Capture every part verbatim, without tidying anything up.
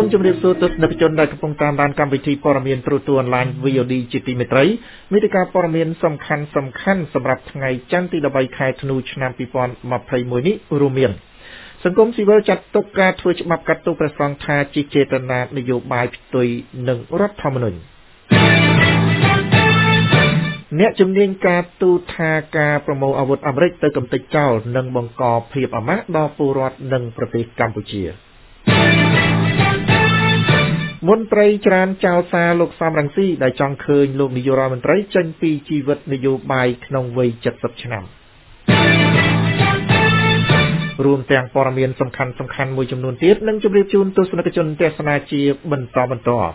มจุ่มเรียบสูตรนักจนได้กระพงตามด้านการวิธีปรมีนตรูตัวออนไลน์วีโอดีจิตติเมตรัยมีติการปรมีนสำคัญสำคัญสำหรับไงจันติดใบคายธนูชนามปีปอนมาไพรมวยนิรูเมียนสังคมซีเวลจัดตกการทวยฉบับกัตตุประสองทาจิเจตนานโยบายตุยหนึ่งรัฐธรรมนูญเนื้อจำเนียงการตูทากาประโมอาวุธอเมริกเตอร์กำติเจ้าหนึ่งบังกอเพียบอมะดอปูรอดหนึ่งประเทศกัมพูชีมนตรีจรานเจ้าซาลูกสามรังสีได้จองเคยลูกนิยรมนตรีจันปีชีวิตนโยบายขนมวัยจัดสับชนำรวมแต่งปรมีนสำคัญสำคัญมวยจำนวนเตี้ยนั่งจุบเรียบจูนตัวสนักจนเทศนาจีบรรทอบรรทอ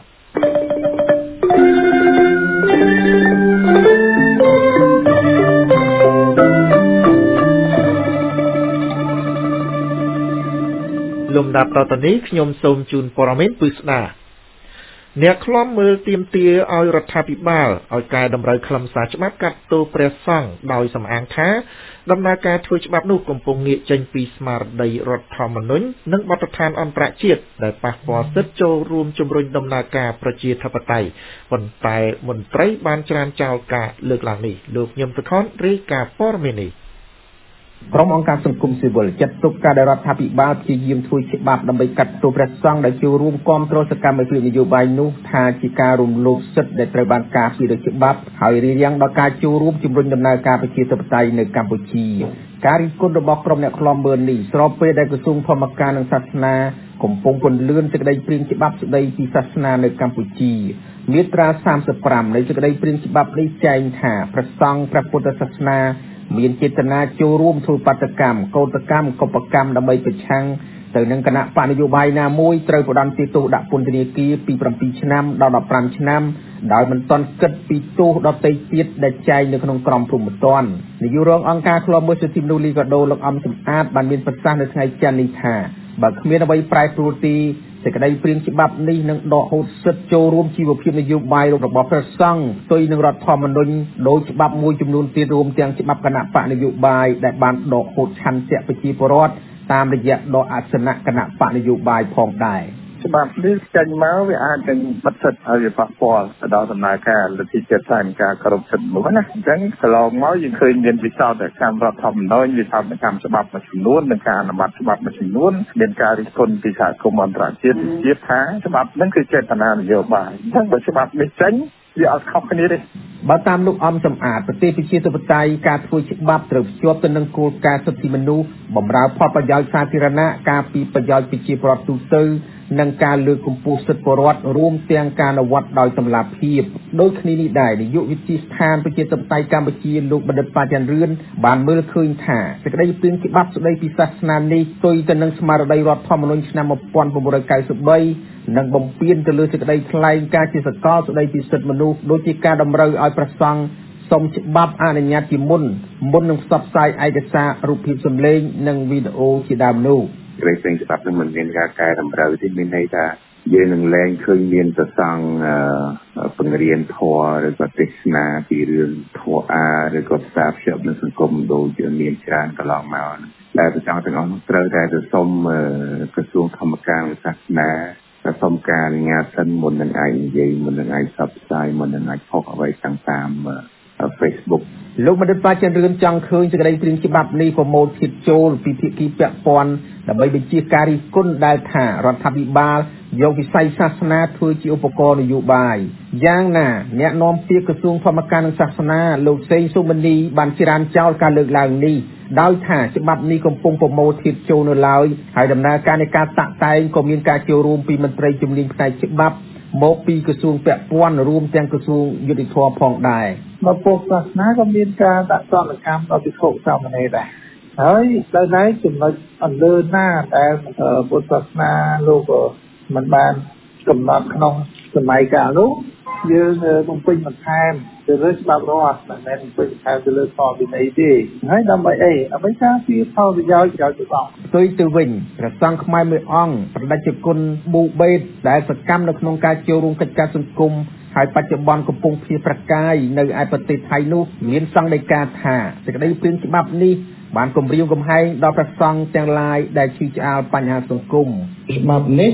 ลมดับตอนนี้ขยมโสมจูนปรมีนปึษนาเนื้อคล้อมมือเตรียมเตียเอารัฐพิบาลเอากายดำไรคลำสาฉบับกัดตัวเปรสซ่องโดยสำอางท้าดำนาการช่วยฉบับนุกกำปงเงียจังปีสมาร์ดรัฐธรรมนูญนักบัตรทานอันประเจียดได้ปะปอเซตโจรวมจุมรุนดำนาการประเจียธปไตยบนไตมนไตรบานจรานเจ้ากาเลือกหลังนี้ลูกยมตะคอนรีกาปอร์เมนีพร้อมองค์การสังคมสิวิลจัดตุกการได้รับทัพิบาลที่ยืมทุยฉบับดำไปกัดตัวประสงค์ได้จูร่วมกอมโตรสกรรมในคลิปนโยบายนุทาจิการุมโลกสุดได้ตระบานการที่ได้ฉบับหายเรียงดอกการจูร่วมจุมรุนดำเนินการประชาธิปไตยในกัมพูชีการริกุลระบบกรมเนี่ยคลอมเบอร์นี่สอบไปได้กระทรวงธรรมการศาสนากรมปงพลเลื่อนจะได้เปลี่ยนฉบับจะได้ปีศาสนาในกัมพูชีมีตราสามสิบปรามในจะได้เปลี่ยนฉบับได้ใจหาประสงค์พระพุทธศาสนามีเจตนาจูร่วมทุปัตกรรมโกตกรรมกบกรรมดำไปปิดชังแต่ในคณะปานโยบายนามวยเตยประดันติตุดับปุนติเนกีปีประปีชนามดาวดับปรามชนามดาวมันตอนเกิดปีตูดาวเตยติดได้ใจในขนมกรอมพรมตอนในยุโรปองการคลอมเบอร์สติมดูลีกโดลกอมสมอาดบันมีนประสานในไงจันนิธาบักเมียนเอาไว้ปลายปรูตีแต่ก็ได้เปลี่ยนฉบับนี้นังดอกโหดสุดโจรวมชีวพิมพ์นโยบายระบบประสงค์ตัวหนึ่งรัฐธรรมนูญโดยฉบับมวยจำนวนตีรวมเตียงฉบับคณะปะนโยบายได้บานดอกโหดชันเสียไปชีพรอดตามระยะดอกอาสนะคณะปะนโยบายพองได้ฉบับนี้จันมาวิอาจันบัตรสิทธิ์อะไรปะปอลดาวสนาการและที่จะสร้างการกระทำหรือว่านะจังตลอดเมายังเคยเรียนวิชาแต่การรัฐธรรมนูญวิชาในการฉบับมาชิมนู้นในการนำบัตรฉบับมาชิมนู้นเรียนการริคนปีศาจกรมอันตรายเจ็ดเจ็ดท้าฉบับนั้นคือเจตนานโยบายทั้งฉบับไม่จังอย่าเอาเข้าคนนี้เลยบาตามลูกอมสมอาดปฏิพิชิตปไตยการช่วยฉบับตรึกชวบตนังกูการสติมนูบ่มราวพอประยอยสาธารณะการปีประยอยปิจิปรตุตือนังการเลือกกุมปูสปรวัตรวมเตียงการวัดโดยตำราพีบโดยคณินิได้ในยุควิจิสถานประเจตไตยการประชีลูกบันดาลปาจันเรือนบานเมื่อคืนถ่าจะได้เปลี่ยนฉบับสุดได้พิศาสนานี้โดยจะนังสมาร์ได้รัฐธรรมนูญนำมาปอนบริการสุดใบนังบ่มเปลี่ยนจะเลือกจะได้คลายการจิตสกอสุดได้พิสิทธิ์มนุษย์โดยที่การดำเนินเอาประสังสมฉบับอาณาญาติมุนมุนนังสับไซไอเดซ่ารูปพิมพ์สมเลงนังวิดีโอที่ดามนูเรื่องเป็นฉบับนั้นมันเป็นการแก้ดำเนินที่มีในตาเยื่อหนึ่งแรงเคยเรียนจะสั่งเป็นเรียนทัวร์หรือก็เทศนาที่เรื่องทัวร์อาหรือก็สาบเชื่อในสังคมโดยจะมีจานก็ลองมาแต่ประจังถึงเอาเตอร์ได้จะส้มกระทรวงธรรมการศาสนากระทรวงการงานสันมนยังไงยัยมันยังไงซับไซมันยังไงพกเอาไว้ต่างๆเฟซบุ๊กลูกมันได้ปาจันเรือนจังเคยจะได้ปริ้นฉบับนี้ประโมททิดโจลปีพิกีเปียปอนแต่ใบเป็นจีการิกุลได้ถ่ารัฐบิบาลยกวิสัยศาสนาช่วยจีอุปกรณ์นโยบายย่างหน้าแนะนำเปียกระทรวงธรรมการศาสนาลูกเซนสุมณีบัญชีรานเจ้าการเลือกหลังนี้ได้ถ่าฉบับนี้กำปงประโมททิดโจลลอยให้ดำเนินการในการตักไตก็มีการเจรวมปีมันตรีจุมลิงในฉบับโมปีกระทรวงแปะป้วนรวมแจงกระทรวงยุติธรรมพองได้มาปกศาสนาก็มีการตัดตอนการเราติดโคเจ้ามันเองได้เฮ้ยได้ไหนจุดมาอันเดินหน้าแต่ปกศาสนาโลกมันบานกำหนดขนมสมัยกาลุเยอะเลยมันเป็นมันแทนจะเลือกบางรอดแต่แม่มันเป็นแทนจะเลือกต่อเป็นไอ้ดีให้ดำไปเอ้เอาไปช้าที่เข้าไปยาวยาวจะต้องโดยตัววิ่งกระสังขมายมืออ่องประดับจุกุลบูเบดได้สกัมในขนมการเจียวรุงกิจการสังคมให้ปัจจุบันกับปงพีประกายในไอปฏิไทยนุเมียนสังในการถ่าจะได้เปลี่ยนฉบับนี้บานกลมเรียวกลมให้ดอกประสังแตงลายได้ชี้จาปัญหาสังคมฉบับนี้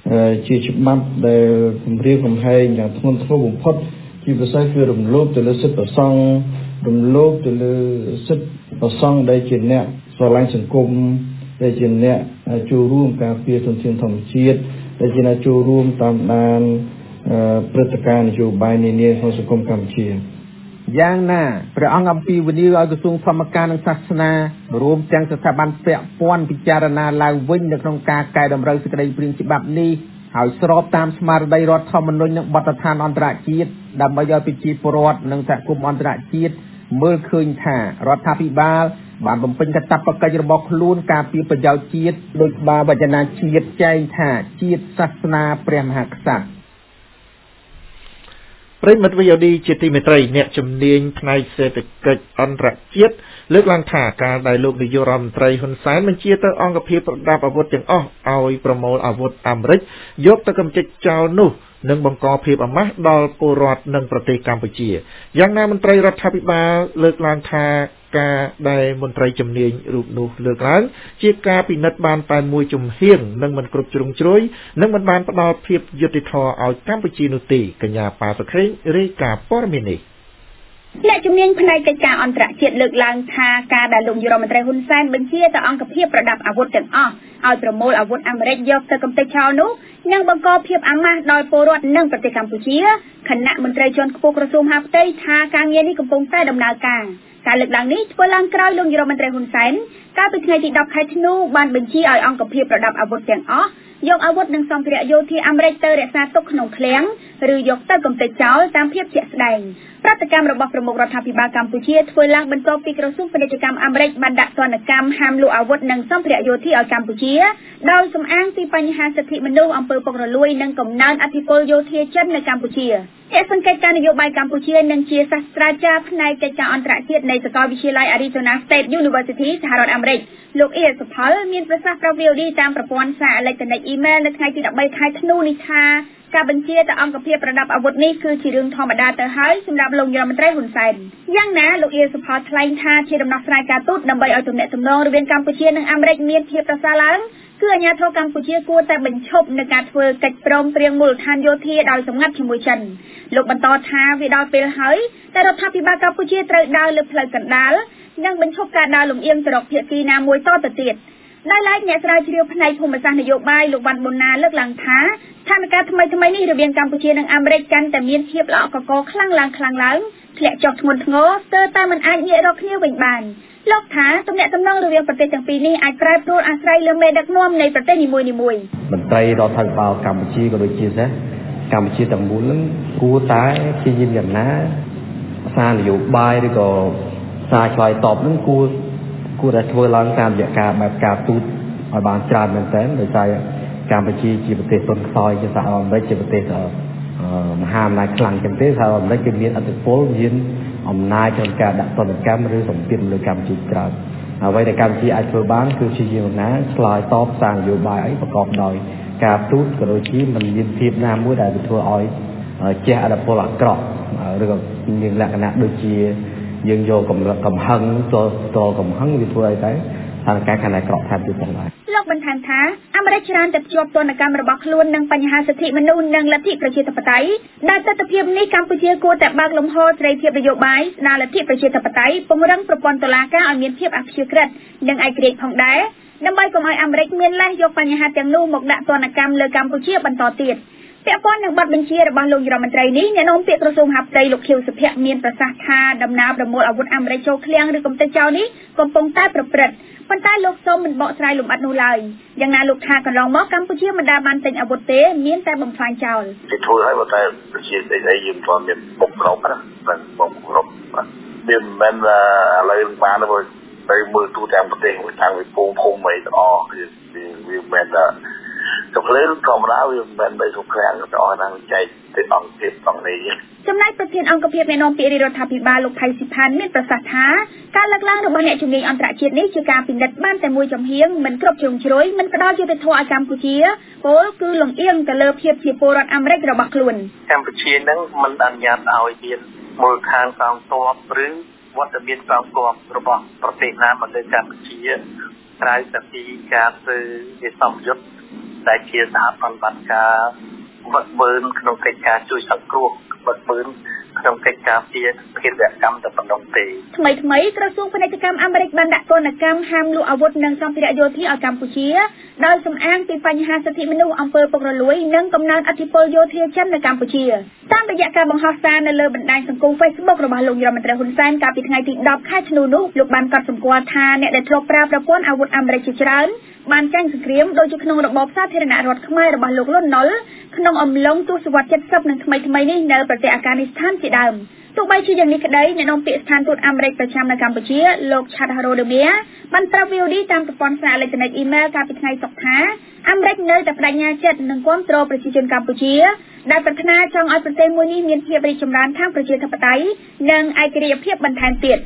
ជាច្បាប់ដែលគម្រាមកំហែងយ៉ាងធ្ងន់ធ្ងរបំផុតជាពិសេសគឺរំលោភទៅលើសិទ្ធិប្រសង់រំលោភទៅលើសិទ្ធិប្រសង់ដែលជាអ្នកស្រឡាញ់សង្គមដែលជាអ្នកចូលរួមការពារធនធានធម្មជាតិដែលជាអ្នកចូលរួមតាមដានព្រឹត្តិការណ៍នយោបាយនានាក្នុងសង្គមកម្ពុជាយ៉ាងណាព្រះអង្គអំពីវនីឲ្យក្រសួងធម្មការនិងសាសនារួមទាំងស្ថាប័នពាក់ព័ន្ធពិចារណាឡើងវិញនៅក្នុងការកែតម្រូវសេចក្តីព្រាងច្បាប់នេះហើយស្របតាមស្មារតីរដ្ឋធម្មនុញ្ញនិងបទដ្ឋានអន្តរជាតិដើម្បីឲ្យប្រជាពលរដ្ឋនិងសហគមន៍អន្តរជាតិមើលឃើញថារដ្ឋាភិបាលបានបំពេញកាតព្វកិច្ចរបស់ខ្លួនការពារប្រយោជន៍ជាតិដោយបាវចនាជាតិចែងថាជាតិសាសនាព្រះមហាក្សត្រប្រិមិត្តវីអូឌីជាទីមេត្រីអ្នកជំនាញផ្នែកសេដ្ឋកិច្ចអន្តរជាតិលើកឡើងថាការដែលលោកនាយករដ្ឋមន្ត្រីហ៊ុនសែនបញ្ជាទៅអង្គភាពប្រដាប់អាវុធទាំងអស់ឲ្យប្រមូលអាវុធអាមេរិកយកទៅកម្ទេចចោលនោះនឹងបង្កភាពអាម៉ាស់ដល់ពលរដ្ឋនិងប្រទេសកម្ពុជាយ៉ាងណាមន្ត្រីរដ្ឋាភិបាលលើកឡើងថាការដែលមន្ត្រីជំនាញរូបនោះលើកឡើងជាការពិនិត្យបានតែមួយជំហាននិងមិនគ្រប់ជ្រុងជ្រោយនិងមិនបានផ្ដល់ភាពយុត្តិធម៌ឲ្យកម្ពុជានោះទេកញ្ញាប៉ាសុខេងរាយការណ៍ព័ត៌មាននេះអ្នកជំនាញផ្នែកកិច្ចការអន្តរជាតិលើកឡើងថាការដែលលោកនាយរដ្ឋមន្ត្រីហ៊ុនសែនបញ្ជាទៅអង្គភាពប្រដាប់អាវុធទាំងអស់ឲ្យប្រមូលអាវុធអាមេរិកយកទៅកម្ទេចចោលនោះនឹងបង្កភាពអាម៉ាស់ដល់ពលរដ្ឋនិងប្រទេសកម្ពុជាគណៈមន្ត្រីជាន់ខ្ពស់ក្រសួងមហាផ្ទៃថាការងារនេះកំពុងតែដំណើរការការលើកឡើងនេះធ្វើឡើងក្រោយលោកនាយរដ្ឋមន្ត្រីហ៊ុនសែនកាលពីថ្ងៃទីដប់ខែធ្នូបានបញ្ជាឲ្យអង្គភាពប្រដាប់អាវុធទាំងអស់យកអាវុធនិងសម្ភារៈយោធាអាមេរិកទៅរក្សាទុកក្នុងឃ្លាំងឬយកទៅកម្ទេចចោលតាមភាពជាក់ស្ដែងប្រតិកម្មរបស់ប្រមុខរដ្ឋាភិបាលកម្ពុជាធ្វើឡើងបន្ទាប់ពីក្រសួងពាណិជ្ជកម្មអាមេរិកបានដាក់ទណ្ឌកម្មហាមលក់អាវុធនិងសម្ភារៈយោធាឲ្យកម្ពុជាដោយសំអាងពីបញ្ហាសិទ្ធិមនុស្សអំពើពុករលួយនិងកំណើនអធិបុលយោធាចិននៅកម្ពុជាអ្នកសង្កេតការណ៍នយោបាយកម្ពុជានិងជាសាស្ត្រាចារ្យផ្នែកកិច្ចការអន្តរជាតិនៃសាកលវិទ្យាល័យ Arizona State University សហរដ្ឋអាមេរិកលោកអ៊ីសុផលមានប្រសាសន៍ប្រាប់ វី អូ ឌី តាមប្រព័ន្ធសារអេឡិចត្រូនិកអ៊ីមែលនៅថ្ងៃទីដប់បីខែធ្នូនេះថាការបញ្ជាទៅអង្គភាពប្រដាប់អាវុធនេះគឺជារឿងធម្មតាទៅហើយសម្រាប់លោកនាយរដ្ឋមន្ត្រីហ៊ុនសែនយ៉ាងណាលោកអ៊ីសុផលថ្លែងថាជាដំណោះស្រាយការទូតដើម្បីឲ្យទំនាក់ទំនងរវាងកម្ពុជានិងអាមេរិកមានភាពប្រសើរឡើងគឺអាជ្ញាធរកម្ពុជាគួរតែបញ្ឈប់នឹងការធ្វើកិច្ចព្រមព្រៀងមូលដ្ឋានយោធាដោយសម្ងាត់ជាមួយចិនលោកបន្តថាវាដល់ពេលហើយតែរដ្ឋាភិបាលកម្ពុជាត្រូវដើរលើផ្លូវកណ្ដាលនិងបញ្ឈប់ការដើរលំអៀងទៅរកភាគីណាមួយតទៅទៀតដោយឡែកអ្នកស្រាវជ្រាវផ្នែកភូមិសាស្ត្រនយោបាយលោកវ៉ាន់ប៊ុនណាលើកឡើងថាស្ថានភាពថ្មីថ្មីនេះរវាងកម្ពុជានិងអាមេរិកកាន់តែមានភាពល្អកកខ្លាំងឡើងខ្លាំងឡើងធ្លាក់ចុះធ្ងន់ធ្ងរស្ទើរតែមិនអាចងាករកគ្នាវិញបានលោកថាទំនាក់ទំនងរវាងប្រទេសទាំងពីរនេះអាចប្រែប្រួលអាស្រ័យលើមេដឹកនាំនៃប្រទេសនីមួយៗមន្ត្រីរដ្ឋាភិបាលកម្ពុជាក៏ដូចជាដែរកម្ពុជាទាំងមូលនឹងគួរតែព្យាយាមយ៉ាងណាសារនយោបាយឬក៏សារឆ្លើយតបនឹងគួរគួរតែធ្វើឡើងតាមរយៈការបែបការទូតឲ្យបានច្រើនមែនទែនដោយសារកម្ពុជាជាប្រទេសទុនខ្សោយជាសហរដ្ឋអាមេរិកជាប្រទេសមហាអំណាចខ្លាំងជាងទេសហរដ្ឋអាមេរិកគឺមានឥទ្ធិពលមានអំណាចក្នុងការដាក់ទណ្ឌកម្មឬសម្ពាធលើកម្ពុជាច្រើនអ្វីដែលកម្ពុជាអាចធ្វើបានគឺព្យាយាមណាឆ្លើយតបសារនយោបាយអីប្រកបដោយការទូតក៏ដូចជាមិនមានភាពណាមួយដែលធ្វើឲ្យជះឥទ្ធិពលអាក្រក់ឬក៏មានលក្ខណៈដូចជាយើងយកកំហឹងចូលតកំហឹងវាធ្វើឲ្យតែស្ថានភាពកាន់តែអាក្រក់ថែមទៀតផងដែរលោកបន្ថែមថាអាមេរិកច្រើនតែភ្ជាប់ទណ្ឌកម្មរបស់ខ្លួននឹងបញ្ហាសិទ្ធិមនុស្សនិងលទ្ធិប្រជាធិបតេយ្យដែលទស្សនវិជ្ជានេះកម្ពុជាគួរតែបើកលំហសេរីភាពនយោបាយស្ដារលទ្ធិប្រជាធិបតេយ្យពង្រឹងប្រព័ន្ធតុលាការឲ្យមានភាពអព្យាក្រឹតនិងឯករាជ្យផងដែរដើម្បីកុំឲ្យអាមេរិកមានលេសយកបញ្ហាទាំងនោះមកដាក់ទណ្ឌកម្មលើកម្ពុជាបន្តទៀតពាក់ព័ន្ធនឹងបទបញ្ជារបស់លោកនាយរដ្ឋមន្ត្រីនេះអ្នកនាំពាក្យក្រសួងមហាផ្ទៃលោកខៀវសុភ័ក្រមានប្រសាសន៍ថាដំណើរប្រមូលអាវុធអាមេរិកចូលឃ្លាំងឬកម្ទេចចោលនេះកំពុងតែប្រព្រឹត្តប៉ុន្តែលោកសូមមិនបកស្រាយលម្អិតនោះឡើយយ៉ាងណាលោកថាកន្លងមកកម្ពុជាមិនដែលបានទិញអាវុធទេមានតែបំផ្លាញចោលគេធ្វើឲ្យតែប្រជាស្ដីយើងក៏មានបុកគ្រប់ណាមិនបុកគ្រប់វាមិនមែនឥឡូវបានទៅមើលទូទាំងប្រទេសទាំងវិពងភូមិអីទាំងអស់វាមិនមែនទៅលើធម្មតាវាមិនមែនទៅក្នុងឃ្លាំងទាំងអស់ហ្នឹងចែកទៅអង្គភាពទាំងនេះចំណែកប្រធានអង្គភិបអ្នកនាំពាក្យរដ្ឋាភិបាលលោកផៃស៊ីផានមានប្រសាសន៍ថាការលើកឡើងរបស់អ្នកជំនាញអន្តរជាតិនេះជាការពិនិត្យបានតែមួយចំហៀងមិនគ្រប់ជ្រុងជ្រោយមិនផ្ដល់យុត្តិធម៌ឲ្យកម្ពុជាពលគឺលំអៀងទៅលើភាពជាពលរដ្ឋអាមេរិករបស់ខ្លួនកម្ពុជានឹងមិនអនុញ្ញាតឲ្យមានមូលដ្ឋានកងទ័ពឬវត្តមានកងទ័ពរបស់ប្រទេសណាមកលើកម្ពុជាក្រៅពីការធ្វើវិស័យយុទ្ធដែលជាសហប្រតិបត្តិការវឹកវើក្នុងកិច្ចការជួយសង្គ្រោះវឹកវើក្នុងកិច្ចការពារភេរវកម្មទៅប៉ុណ្ណោះទេថ្មីថ្មីក្រសួងពាណិជ្ជកម្មអាមេរិកបានដាក់ទណ្ឌកម្មហាមលក់អាវុធនិងសម្ភារៈយោធាឲ្យកម្ពុជាដោយសំអាងពីបញ្ហាសិទ្ធិមនុស្សអំពើពុករលួយនិងកំណើនឥទ្ធិពលយោធាចិននៅកម្ពុជាតាមរយៈការបង្ហោះសារនៅលើបណ្ដាញសង្គម Facebook របស់លោករដ្ឋមន្ត្រីហ៊ុនសែនកាលពីថ្ងៃទីដប់ខែធ្នូនោះលោកបានកត់សម្គាល់ថាអ្នកដែលធ្លាប់ប្រើប្រព័ន្ធអាវុធអាមេរិកជាច្រើនបានចាញ់សង្គ្រាមដូចជាក្នុងរបបសាធារណរដ្ឋខ្មែររបស់លោកលន់នល់ក្នុងអំឡុងទសវត្សរ៍ 70 និងថ្មីថ្មីនេះនៅប្រទេសអាហ្គានីស្ថានជាដើមទោះបីជាយ៉ាងនេះក្តីអ្នកនាំពាក្យស្ថានទូតអាមេរិកប្រចាំនៅកម្ពុជាលោក Chad Harodemia បានប្រាប់ V O D តាមប្រព័ន្ធសារអេឡិចត្រូនិកអ៊ីមែលកាលពីថ្ងៃសុក្រថាអាមេរិកនៅតែបដិញ្ញាចិត្តនឹងគាំទ្រប្រជាជនកម្ពុជាដែលប្រាថ្នាចង់ឲ្យប្រទេសមួយនេះមានភាពរីកចម្រើនខាងប្រជាធិបតេយ្យនិងឯករាជ្យភាពបន្ថែមទៀត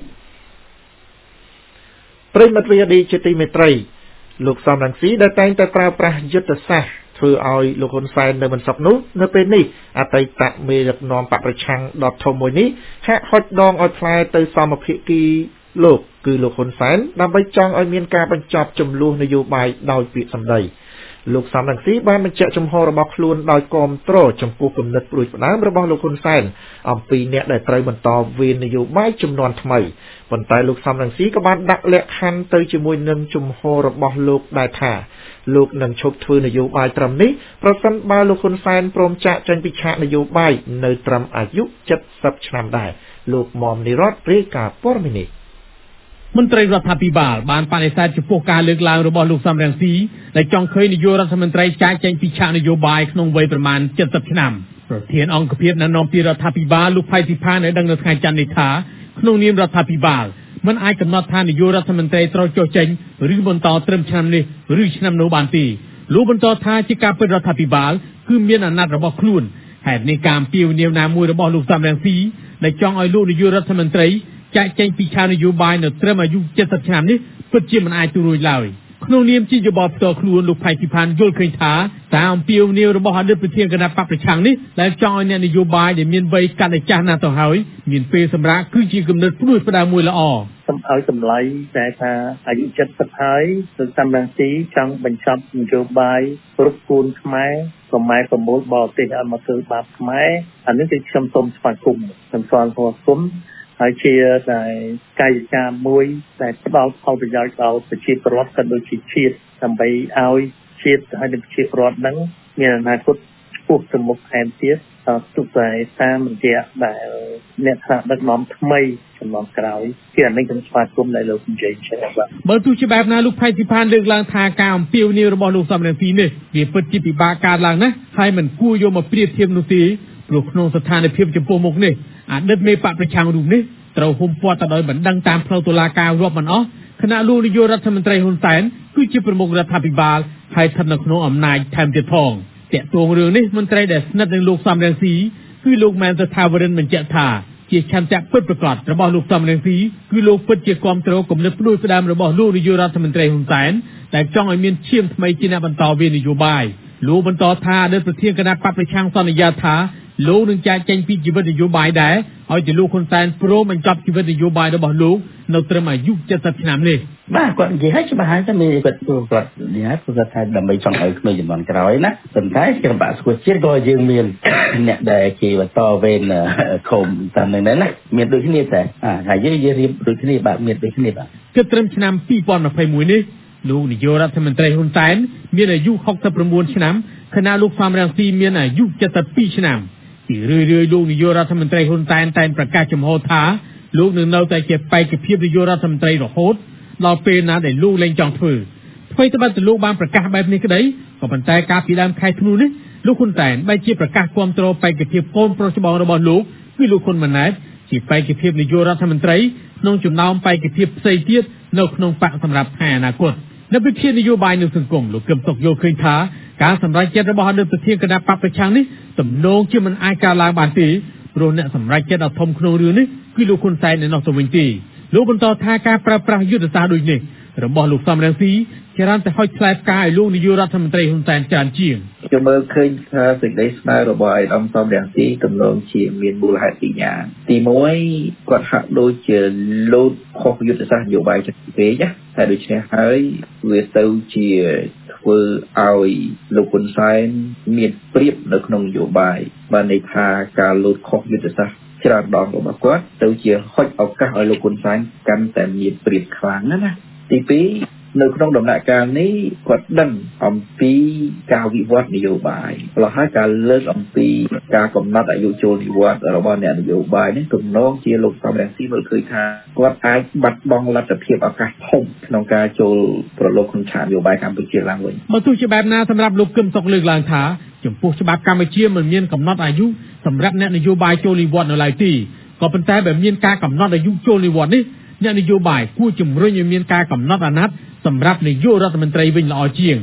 ប្រិមត្ត V O D ជាទីមេត្រីលោកសំរងស៊ីដែលតែងតែប្រើប្រាស់យុទ្ធសាស្ត្រធ្វើឲ្យលោកហ៊ុនសែននៅមិនសុខនោះនៅពេលនេះអតីតមេដឹកនាំបកប្រឆាំងដតធំមួយនេះហាក់ហុចដងឲ្យផ្លែទៅសមភាគីលោកគឺលោកហ៊ុនសែនដើម្បីចង់ឲ្យមានការបញ្ចប់ចំនួននយោបាយដោយពាក្យសម្ដីលោកសំរងស៊ីបានបញ្ជាក់ចំហរបស់ខ្លួនដោយគាំទ្រចំពោះគំនិតព្រួយផ្ដើមរបស់លោកហ៊ុនសែនអំពីអ្នកដែលត្រូវបន្តវេននយោបាយចំនួនថ្មីប៉ុន្តែលោកសំរងស៊ីក៏បានដាក់លក្ខខណ្ឌទៅជាមួយនឹងចំហរបស់លោកដែរថាលោកនឹងឈប់ធ្វើនយោបាយត្រឹមនេះប្រសិនបើលោកហ៊ុនសែនព្រមចាកចេញពីឆាកនយោបាយនៅត្រឹមអាយុ 70 ឆ្នាំដែរលោកមុំនិរតរាយការណ៍ព័ត៌មាននេះមន្ត្រីរដ្ឋាភិបាលបានបដិសេធចំពោះការលើកឡើងរបស់លោកសំរងស៊ីដែលចង់ឃើញនាយករដ្ឋមន្ត្រីចាកចេញពីឆាកនយោបាយក្នុងវ័យប្រមាណ 70 ឆ្នាំប្រធានអង្គភិបណែនាំពីរដ្ឋាភិបាលលោកផៃស៊ីផានបានដឹងនៅថ្ងៃច័ន្ទនេះថាក្នុងនាមរដ្ឋាភិបាលមិនអាចកំណត់ថានាយករដ្ឋមន្ត្រីត្រូវចុះចេញឬបន្តត្រឹមឆ្នាំនេះឬឆ្នាំនោះបានទេលោកបន្តថាជាការពិតរដ្ឋាភិបាលគឺមានអាណត្តិរបស់ខ្លួនហេតុនេះការអំពាវនាវណាមួយរបស់លោកសំរងស៊ីដែលចង់ឲ្យលោកនាយករដ្ឋមន្ត្រីចាកចេញពីឆាកនយោបាយនៅត្រឹមអាយុ 70 ឆ្នាំនេះពិតជាមិនអាចទូរួចឡើយក្នុងនាមជាយោបល់ផ្ទាល់ខ្លួនលោកផៃស៊ីផានយល់ឃើញថាតាមអំពាវនាវរបស់អតីតប្រធានគណៈបកប្រឆាំងនេះដែលចង់ឲ្យអ្នកនយោបាយដែលមានវ័យកាន់តែចាស់ណាស់ទៅហើយមានពេលសម្រាប់គឺជាគំនិតផ្ដួចផ្ដើមមួយល្អសូមឲ្យតម្លៃតែថាអាយុ 70 ហើយលោកសំរងស៊ីចង់បញ្ចប់នយោបាយគ្រប់គូនខ្មែរខ្មែរប្រមូលបរទេសឲ្យមកធ្វើបាបខ្មែរអានេះគឺខ្ញុំសូមស្វាគមន៍ខ្ញុំស្វាគមន៍ហើយជាតែកាយវិការមួយដែលផ្ដល់ផលប្រយោជន៍ដល់ប្រជាពលរដ្ឋក៏ដូចជាជាតិដើម្បីឲ្យជាតិហើយនិងប្រជាពលរដ្ឋហ្នឹងមានអនាគតឆ្ពោះទៅមុខថែមទៀតទុកតែតាមរយៈដែលអ្នកថ្នាក់ដឹកនាំថ្មីចំនួនក្រោយគឺអានេះខ្ញុំស្វាគមន៍ដែលលោកនិយាយចឹងបាទបើទោះជាបែបណាលោកផៃស៊ីផានលើកឡើងថាការអំពាវនាវរបស់លោកសំរងស៊ីនេះវាពិតជាពិបាកកើតឡើងណាស់ហើយមិនគួរយកមកប្រៀបធៀបនោះទេព្រោះក្នុងស្ថានភាពចំពោះមុខនេះអតីតមេបកប្រឆាំងរូបនេះត្រូវហ៊ុំព័ទ្ធទៅដោយបណ្ដឹងតាមផ្លូវតុលាការរាប់មិនអស់គណៈលោកនាយករដ្ឋមន្ត្រីហ៊ុនសែនគឺជាប្រមុខរដ្ឋាភិបាលហើយស្ថិតនៅក្នុងអំណាចថែមទៀតផងតាក់ទងរឿងនេះមន្ត្រីដែលស្និទ្ធនឹងលោកសំរងស៊ីគឺលោកម៉ែនសថាវរិនបញ្ជាក់ថាជាឆន្ទៈពិតប្រាកដរបស់លោកសំរងស៊ីគឺលោកពិតជាគាំទ្រគំនិតផ្ដួចផ្ដើមរបស់លោកនាយករដ្ឋមន្ត្រីហ៊ុនសែនដែលចង់ឲ្យមានឈាមថ្មីជាអ្នកបន្តវេននយោបាយលោកបន្តថាអតីតប្រធានគណៈបកប្រឆាំងសន្យាថាលោកនឹងចាកចេញពីជីវិតនយោបាយដែរហើយជាលោកហ៊ុនសែនព្រមបញ្ចប់ជីវិតនយោបាយរបស់លោកនៅត្រឹមអាយុ 70 ឆ្នាំនេះបាទគាត់និយាយឲ្យច្បាស់ហើយថាមានគាត់គាត់និយាយគាត់ថាដើម្បីចង់ឲ្យក្មេងជំនាន់ក្រោយណាប៉ុន្តែជាបាក់ស្គួតជាតិក៏យើងមានអ្នកដែលគេបន្តវេនខុំតាមនឹងដែរណាមានដូចគ្នាតែហើយយើងនិយាយរៀបដូចគ្នាបាទមានដូចគ្នាបាទគិតត្រឹមឆ្នាំ ពីរពាន់ម្ភៃមួយនេះលោកនាយករដ្ឋមន្ត្រីហ៊ុនសែនមានអាយុ ហុកសិប៩ ឆ្នាំខណៈលោកសំរងស៊ីមានអាយុ เจ็ดสิบสอง ឆ្នាំពីរឿយៗលោកនាយករដ្ឋមន្ត្រីហ៊ុនសែនតែងប្រកាសចំហថាលោកនឹងនៅតែជាបេក្ខភាពនាយករដ្ឋមន្ត្រីរហូតដល់ពេលណាដែលលោកលែងចង់ធ្វើអ្វីត្បិតតែលោកបានប្រកាសបែបនេះក្តីក៏ប៉ុន្តែកាលពីដើមខែធ្នូនេះលោកហ៊ុនសែនបានជាប្រកាសគាំទ្របេក្ខភាពកូនប្រុសច្បងរបស់លោកគឺលោកហ៊ុនម៉ាណែតជាបេក្ខភាពនាយករដ្ឋមន្ត្រីក្នុងចំណោមបេក្ខភាពផ្សេងទៀតនៅក្នុងបកសម្រាប់ថ្ងៃអនាគតនៅវិភាគនយោបាយនៅសង្គមលោកកឹមសុខយល់ឃើញថាការសម្រេចចិត្តរបស់អតីតប្រធានគណៈបកប្រឆាំងនេះទំនងជាមិនអាចកើតឡើងបានទេព្រោះអ្នកសម្រេចចិត្តដ៏ធំក្នុងរឿងនេះគឺលោកហ៊ុនសែននៅនោះទៅវិញទេលោកបន្តថាការប្រើប្រាស់យុទ្ធសាស្ត្រដូចនេះរបស់លោកសំរងស៊ីច្រើនតែហុចផ្លែផ្កាឲ្យលោកនាយករដ្ឋមន្ត្រីហ៊ុនសែនច្រើនជាងខ្ញុំមើលឃើញថាសេចក្តីស្នើរបស់ឯកឧត្តមសំរងស៊ីទំនងជាមានមូលហេតុពីរយ៉ាងទីមួយគាត់ហាក់ដូចជាលោតខុសយុទ្ធសាស្ត្រនយោបាយចិត្តពេកណាតែដូច្នេះហើយវាទៅជាធ្វើឲ្យលោកហ៊ុនសែនមានប្រៀបនៅក្នុងនយោបាយបានន័យថាការលោតខុសយុទ្ធសាស្ត្រច្រើនដងរបស់គាត់ទៅជាហុចឱកាសឲ្យលោកហ៊ុនសែនកាន់តែមានប្រៀបខ្លាំងណាស់ណាទីពីរនៅក្នុងដំណាក់កាលនេះគាត់ដឹងអំពីការវិវត្តនយោបាយព្រោះហើយការលើកអំពីការកំណត់អាយុចូលនិវត្តន៍របស់អ្នកនយោបាយនេះទំនងជាលោកសំរងស៊ីមើលឃើញថាគាត់អាចបាត់បង់លទ្ធភាពឱកាសធំក្នុងការចូលប្រឡូកក្នុងឆាកនយោបាយកម្ពុជាឡើងវិញបើទោះជាបែបណាសម្រាប់លោកគឹមសុខលើកឡើងថាចំពោះច្បាប់កម្ពុជាមិនមានកំណត់អាយុសម្រាប់អ្នកនយោបាយចូលនិវត្តន៍នៅឡើយទេក៏ប៉ុន្តែបើមានការកំណត់អាយុចូលនិវត្តន៍នេះអ្នកនយោបាយគួរជំរុញឲ្យមានការកំណត់អាណត្តិសម្រាប់នាយករដ្ឋមន្ត្រីវិញល្អជាង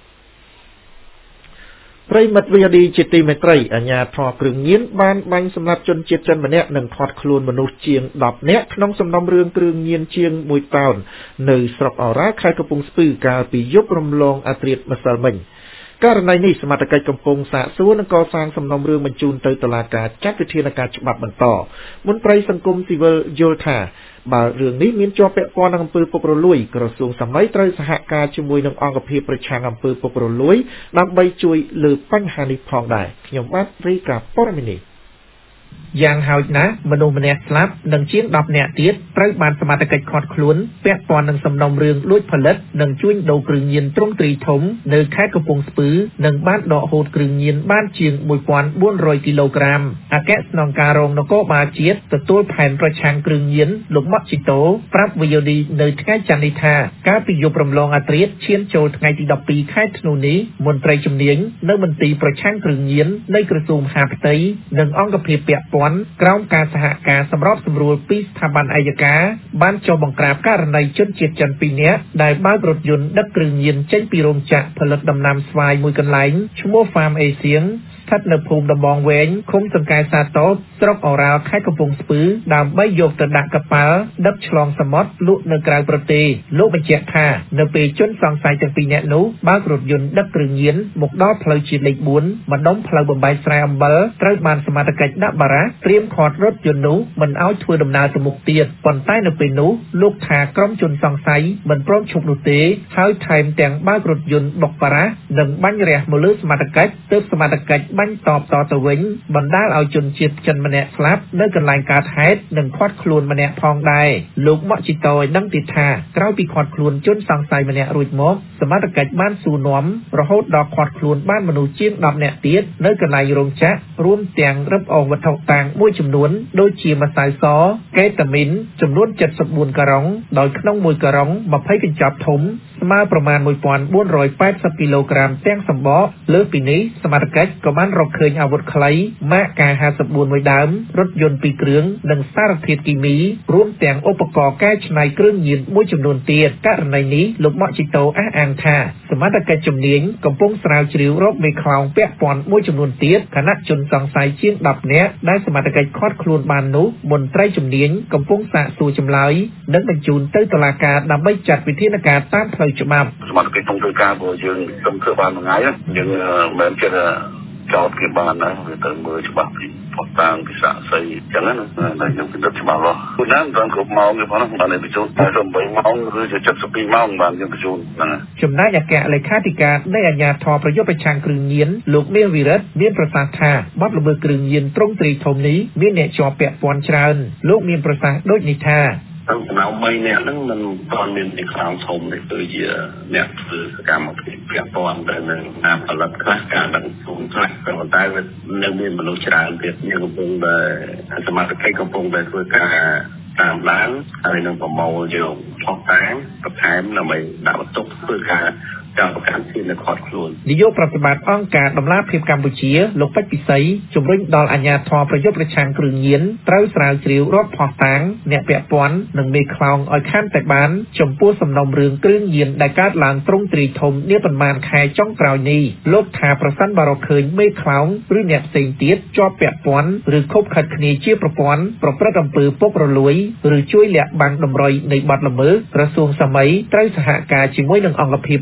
ប្រិមិត្ត វី អូ ឌី ជាទីមេត្រីអាជ្ញាធរគ្រឿងញៀនបានបាញ់សម្លាប់ជនជាតិចិនម្នាក់និងឃាត់ខ្លួនមនុស្សជាងដប់នាក់ក្នុងសំណុំរឿងគ្រឿងញៀនជាងមួយតោននៅស្រុកអូរ៉ាខេត្តកំពង់ស្ពឺកាលពីយប់រំលងអាធ្រាត្រម្សិលមិញករណីនេះសមត្ថកិច្ចកំពុងសាកសួរនិងកសាងសំណុំរឿងបញ្ជូនទៅតុលាការចាត់វិធានការច្បាប់បន្តមន្ត្រីសង្គមស៊ីវិលយល់ថាបើរឿងនេះមានជាប់ពាក់ព័ន្ធនឹងអំពើពុករលួយក្រសួងសម័យត្រូវសហការជាមួយនឹងអង្គភាពប្រឆាំងអំពើពុករលួយដើម្បីជួយលើបញ្ហានេះផងដែរខ្ញុំបាទរីកាព័រមីនីយ៉ាងហោចណាស់មនុស្សម្នាក់ស្លាប់និងជាងដប់នាក់ទៀតត្រូវបានសមត្ថកិច្ចឃាត់ខ្លួនពាក់ព័ន្ធនឹងសំណុំរឿងលួចផលិតនិងជួញដូរគ្រឿងញៀនទ្រង់ទ្រីធំនៅខេត្តកំពង់ស្ពឺនិងបានដកហូតគ្រឿងញៀនបានជាងមួយពាន់បួនរយគីឡូក្រាមអគ្គស្នងការរងនគរបាលជាតិទទួលផែនប្រឆាំងគ្រឿងញៀនលោកម៉ាក់ជីតូប្រាប់ វី អូ ឌី នៅថ្ងៃច័ន្ទនេះថាកាលពីយប់រំលងអាធ្រាត្រឈានចូលថ្ងៃទីដប់ពីរខែធ្នូនេះមន្ត្រីជំនាញនៅមន្ទីរប្រឆាំងគ្រឿងញៀននៃក្រសួងមហាផ្ទៃនិងអង្គភាពពាក់ព័ន្ធក្រោមការសហការសម្របសម្រួលពីស្ថាប័នអัยការបានចុះបង្ក្រាបករណីជនជាតិចិនពីរនាក់ដែលបើករថយន្តដឹកគ្រឿងញៀនចេញពីរោងចក្រផលិតដំណាំស្វាយមួយកន្លែងឈ្មោះ Farm Asia ស្ថិតនៅភូមិដំបងវែងឃុំសង្កែសាតូតស្រុកអូរ៉ាល់ខេត្តកំពង់ស្ពឺដើម្បីយកទៅដាក់កប៉ាល់ដឹកឆ្លងសមុទ្រលក់នៅក្រៅប្រទេសលោកបញ្ជាក់ថានៅពេលជនសង្ស័យទាំងពីរនាក់នោះបើករថយន្តដឹកគ្រឿងញៀនមកដល់ផ្លូវជាតិលេខបួនម្ដុំផ្លូវបំបែកស្រែអំបិលត្រូវបានសមត្ថកិច្ចដាក់បារ៉ាស់ត្រៀមឃាត់រថយន្តនោះមិនឲ្យធ្វើដំណើរទៅមុខទៀតប៉ុន្តែនៅពេលនោះលោកថាក្រុមជនសង្ស័យមិនព្រមឈប់នោះទេហើយថែមទាំងបើករថយន្តបុកបារ៉ាស់និងបាញ់រះមកលើសមត្ថកិច្ចទើបសមត្ថកិច្ចបាញ់តបតទៅវិញបណ្ដាលឲ្យជនជាតិចិនម្នាក់ស្លាប់នៅកន្លែងកើតហេតុនិងឃាត់ខ្លួនម្នាក់ផងដែរលោកម៉ាក់ជីតូឲ្យដឹងទៀតថាក្រោយពីឃាត់ខ្លួនជនសង្ស័យម្នាក់រួចមកសមត្ថកិច្ចបានសួរនាំរហូតដល់ឃាត់ខ្លួនបានមនុស្សជាងដប់នាក់ទៀតនៅកន្លែងរោងចក្ររួមទាំងរឹបអូសវត្ថុតាំងមួយចំនួនដូចជាម្សៅសកេតាមីនចំនួនเจ็ดสิบสี่ការុងដោយក្នុងមួយការុងยี่สิบកញ្ចប់ធំស្មើប្រមាណmột nghìn bốn trămแปดสิบគីឡូក្រាមទាំងសម្បកលើពីនេះសមត្ថកិច្ចក៏បានរកឃើញអាវុធខ្លីម៉ាក កា ห้าสิบสี่ មួយដើមរថយន្តពីរគ្រឿងនិងសារធាតុគីមីរួមទាំងឧបករណ៍កែច្នៃគ្រឿងញៀនមួយចំនួនទៀតករណីនេះលោកម៉ាក់ជីតូអះអាងថាសមត្ថកិច្ចជំនាញកំពុងស្រាវជ្រាវរកមេខ្លោងពាក់ព័ន្ធមួយចំនួនទៀតខណៈជនសង្ស័យជាងដប់នាក់ដែលសមត្ថកិច្ចឃាត់ខ្លួនបាននោះមន្ត្រីជំនាញកំពុងសាកសួរចម្លើយនិងបញ្ជូនទៅតុលាការដើម្បីចាត់វិធានការតាមផ្លូវច្បាប់សមត្ថកិច្ចក្នុងធ្វើការរបស់យើងខ្ញុំធ្វើបានមួយថ្ងៃយើងមិនគិតថាចោតគេបានណាវាទៅមើលច្បាប់ពីផុសតាំងពីសាកសីអញ្ចឹងណាតែខ្ញុំគិតច្បាស់លោកព្រោះតាមតាមគ្រប់ម៉ោងគេផងបានទៅបញ្ជូនតែeightម៉ោងឬជាseventy-twoម៉ោងបានយើងបញ្ជូនហ្នឹងចំណែកអគ្គលេខាធិការនៃអាជ្ញាធរប្រយុទ្ធប្រឆាំងគ្រឿងញៀនលោកមេវិរិទ្ធមានប្រសាសន៍ថាបទល្មើសគ្រឿងញៀនទ្រង់ទ្រីធំនេះមានអ្នកជាប់ពាក់ព័ន្ធច្រើនលោកមានប្រសាសន៍ដូចនេះថាតាមចំណោមបីនាក់ហ្នឹងมันតន់មានទីខ្លាំងធំនេះគឺជាអ្នកធ្វើសកម្មភាពពាក់ព័ន្ធទៅនឹងតាមផលិតខ្លះការដឹកជញ្ជូនខ្លះប៉ុន្តែវានៅមានមនុស្សច្រើនទៀតយើងកំពុងតែសមត្ថកិច្ចកំពុងតែធ្វើការតាមដានហើយនឹងប្រមូលយកផុសតាងបន្ថែមដើម្បីដាក់បន្ទុកធ្វើការការប្រកាន់ជានៅខាត់ខ្លួននាយកប្រតិបត្តិអង្គការដំណាភិបកម្ពុជាលោកពេជ្រពិសីជំរុញដល់អាជ្ញាធរប្រយុទ្ធប្រឆាំងគ្រឿងញៀនត្រូវស្រាវជ្រាវរកផុសតាងអ្នកពាក់ព័ន្ធនិងមេខ្លោងឲ្យខានតែបានចំពោះសំណុំរឿងគ្រឿងញៀនដែលកើតឡើងទ្រង់ទ្រីធំនាប៉ុន្មានខែចុងក្រោយនេះលោកថាប្រសិនបើរកឃើញមេខ្លោងឬអ្នកផ្សេងទៀតជាប់ពាក់ព័ន្ធឬខົບខិតគ្នាជាប្រព័ន្ធប្រព្រឹត្តអំពើពុករលួយឬជួយលាក់បាំងតម្រុយនៃបទល្មើសក្រសួងសម័យត្រូវសហការជាមួយនឹងអង្គភាពប្រឆាំង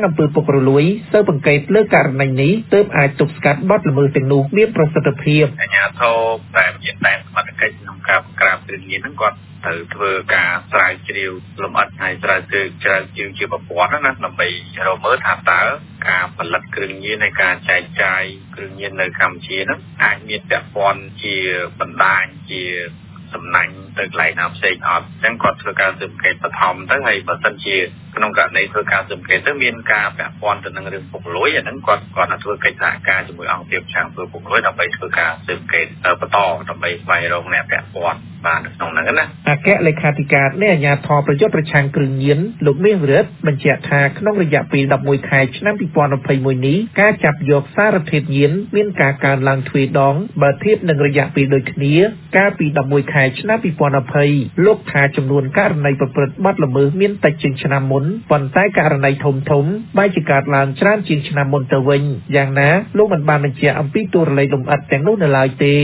អំពើពុករលួយស៊ើបអង្កេតលើករណីនេះទើបអាចទប់ស្កាត់បទល្មើសទាំងនោះមានប្រសិទ្ធភាពអាជ្ញាធរតែមានតែសមត្ថកិច្ចក្នុងការបង្ក្រាបគ្រឿងញៀនហ្នឹងគាត់ត្រូវធ្វើការស្រាវជ្រាវលម្អិតហើយស្រាវជ្រាវច្រើនជាងជាប្រព័ន្ធណាដើម្បីរកមើលថាតើការផលិតគ្រឿងញៀននៃការចែកចាយគ្រឿងញៀននៅកម្ពុជាហ្នឹងអាចមានពាក់ព័ន្ធជាបណ្ដាញជាសំណាញ់ទៅកន្លែងណាផ្សេងអត់អញ្ចឹងគាត់ធ្វើការស៊ើបអង្កេតបឋមទៅហើយបើសិនជាក្នុងករណីធ្វើការស៊ើបអង្កេតទៅមានការពាក់ព័ន្ធទៅនឹងរឿងពុករលួយអាហ្នឹងគាត់គាត់ធ្វើកិច្ចសហការជាមួយអង្គភាពឆាំធ្វើពុករលួយដើម្បីធ្វើការស៊ើបអង្កេតបន្តដើម្បីស្វែងរកអ្នកពាក់ព័ន្ធបានក្នុងហ្នឹងណាអគ្គលេខាធិការនៃអាជ្ញាធរប្រយុទ្ធប្រឆាំងគ្រឿងញៀនលោកមាសវិរិទ្ធបញ្ជាក់ថាក្នុងរយៈពេលដប់មួយខែឆ្នាំពីរពាន់ยี่สิบเอ็ดនេះការចាប់យកសារធាតុញៀនមានការកើនឡើងទ្វេដងបើធៀបនឹងរយៈពេលដូចគ្នាកាលពីដប់មួយខែឆ្នាំពីរពាន់ยี่สิบលោកថាចំនួនករណីប្រព្រឹត្តបទល្មើសមានតិចជាងឆ្នាំមុនប៉ុន្តែករណីធំធំបែរជាកើតឡើងច្រើនជាងឆ្នាំមុនទៅវិញយ៉ាងណាលោកមិនបានបញ្ជាក់អំពីតួលេខលម្អិតទាំងនោះនៅឡើយទេ